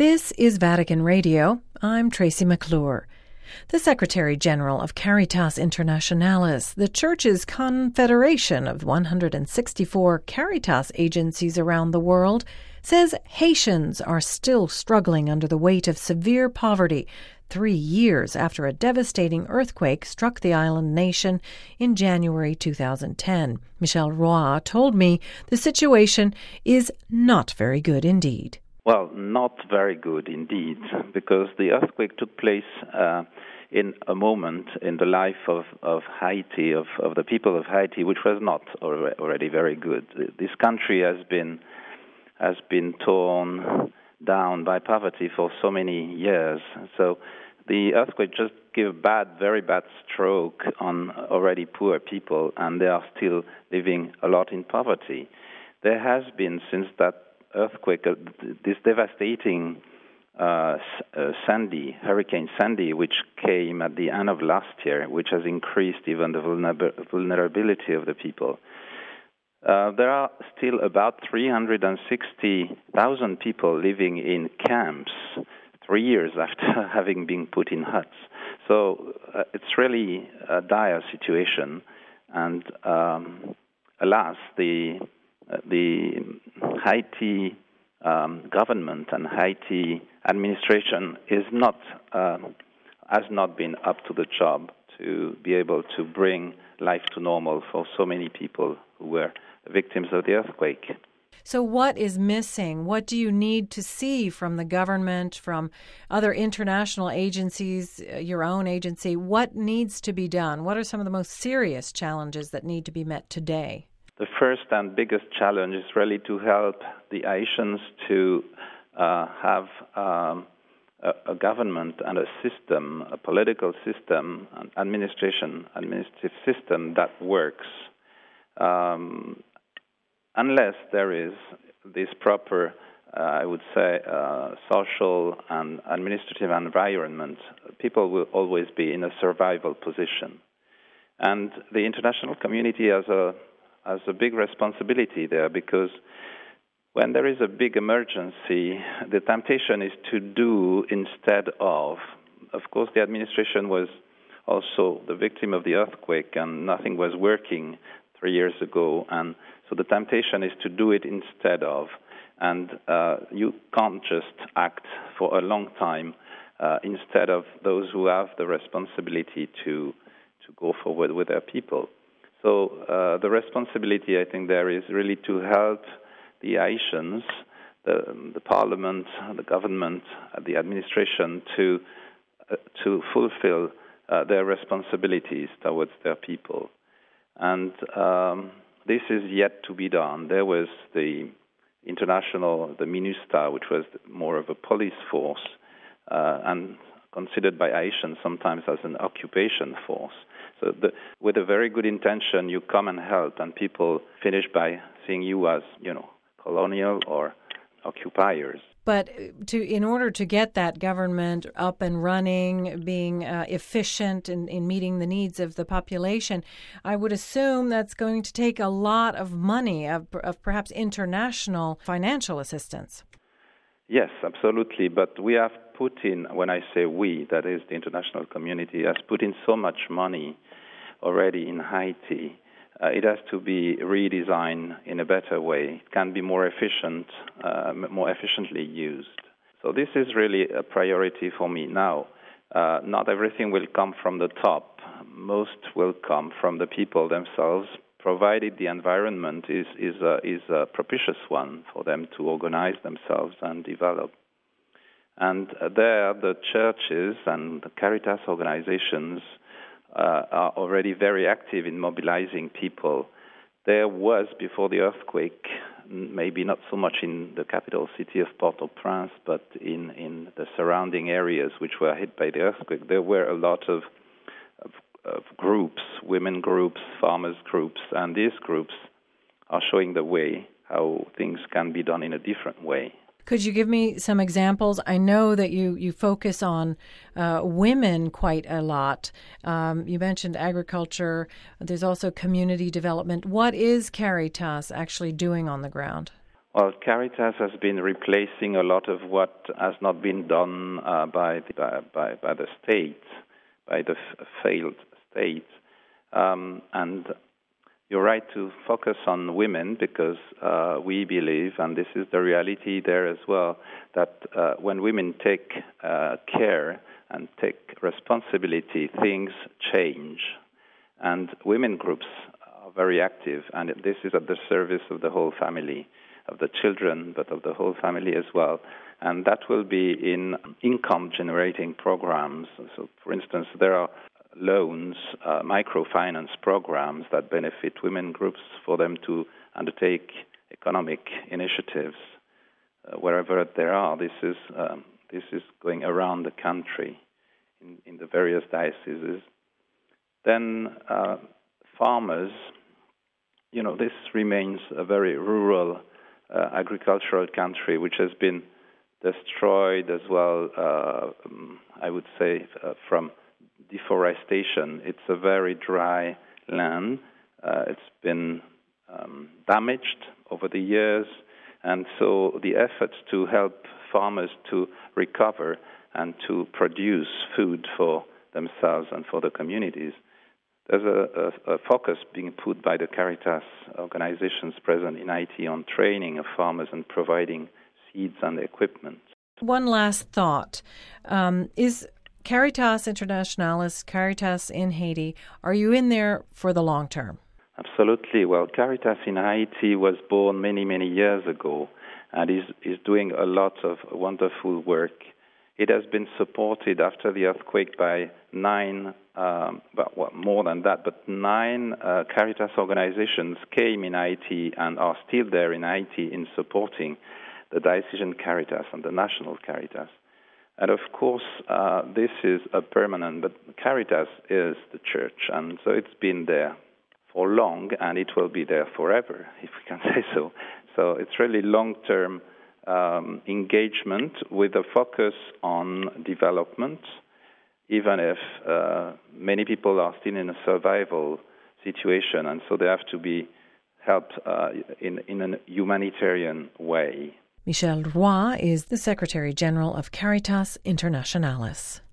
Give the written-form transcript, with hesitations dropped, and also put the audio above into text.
This is Vatican Radio. I'm Tracy McClure. The Secretary General of Caritas Internationalis, the Church's confederation of 164 Caritas agencies around the world, says Haitians are still struggling under the weight of severe poverty 3 years after a devastating earthquake struck the island nation in January 2010. Michel Roy told me the situation is not very good indeed. Well, not very good indeed, because the earthquake took place in a moment in the life of Haiti, of the people of Haiti, which was not already very good. This country has been torn down by poverty for so many years. So the earthquake just gave a very bad stroke on already poor people, and they are still living a lot in poverty. There has been, since that earthquake, this devastating Hurricane Sandy, which came at the end of last year, which has increased even the vulnerability of the people. There are still about 360,000 people living in camps 3 years after having been put in huts. So it's really a dire situation, and alas, the Haiti government and Haiti administration has not been up to the job to be able to bring life to normal for so many people who were victims of the earthquake. So what is missing? What do you need to see from the government, from other international agencies, your own agency? What needs to be done? What are some of the most serious challenges that need to be met today? The first and biggest challenge is really to help the Haitians to have a government and a system, a political system, an administrative system that works. Unless there is this proper, I would say, social and administrative environment, people will always be in a survival position. And the international community has a big responsibility there, because when there is a big emergency, the temptation is to do instead of. Of course, the administration was also the victim of the earthquake, and nothing was working 3 years ago, and so the temptation is to do it instead of. And you can't just act for a long time instead of those who have the responsibility to go forward with their people. So the responsibility, I think, there is really to help the Haitians, the parliament, the government, the administration to fulfill their responsibilities towards their people. And this is yet to be done. There was the MINUSTAH, which was more of a police force, and considered by Haitians sometimes as an occupation force. So with a very good intention, you come and help, and people finish by seeing you as, colonial or occupiers. But in order to get that government up and running, being efficient in meeting the needs of the population, I would assume that's going to take a lot of money, of perhaps international financial assistance. Yes, absolutely. But we have put in, when I say we, that is the international community, has put in so much money already in Haiti. It has to be redesigned in a better way. It can be more efficient, more efficiently used. So this is really a priority for me now. Not everything will come from the top. Most will come from the people themselves, provided the environment is a propitious one for them to organize themselves and develop. And there, the churches and the Caritas organizations are already very active in mobilizing people. There was, before the earthquake, maybe not so much in the capital city of Port-au-Prince, but in the surrounding areas which were hit by the earthquake, there were a lot of groups, women groups, farmers groups, and these groups are showing the way how things can be done in a different way. Could you give me some examples? I know that you focus on women quite a lot. You mentioned agriculture. There's also community development. What is Caritas actually doing on the ground? Well, Caritas has been replacing a lot of what has not been done by the state, by the failed state. And you're right to focus on women because we believe, and this is the reality there as well, that when women take care and take responsibility, things change. And women groups are very active, and this is at the service of the whole family, of the children, but of the whole family as well. And that will be in income-generating programs. So, for instance, there are loans, microfinance programs that benefit women groups for them to undertake economic initiatives wherever there are. This is going around the country in the various dioceses. Then farmers, this remains a very rural agricultural country, which has been destroyed as well, I would say, from deforestation. It's a very dry land. It's been damaged over the years, and so the efforts to help farmers to recover and to produce food for themselves and for the communities, there's a focus being put by the Caritas organizations present in Haiti on training of farmers and providing seeds and equipment. One last thought. Is Caritas Internationalis, Caritas in Haiti, are you in there for the long term? Absolutely. Well, Caritas in Haiti was born many, many years ago and is doing a lot of wonderful work. It has been supported after the earthquake by nine Caritas organizations came in Haiti and are still there in Haiti in supporting the diocesan Caritas and the national Caritas. And of course, this is a permanent, but Caritas is the church, and so it's been there for long, and it will be there forever, if we can say so. So it's really long-term engagement with a focus on development, even if many people are still in a survival situation, and so they have to be helped in a humanitarian way. Michel Roy is the Secretary General of Caritas Internationalis.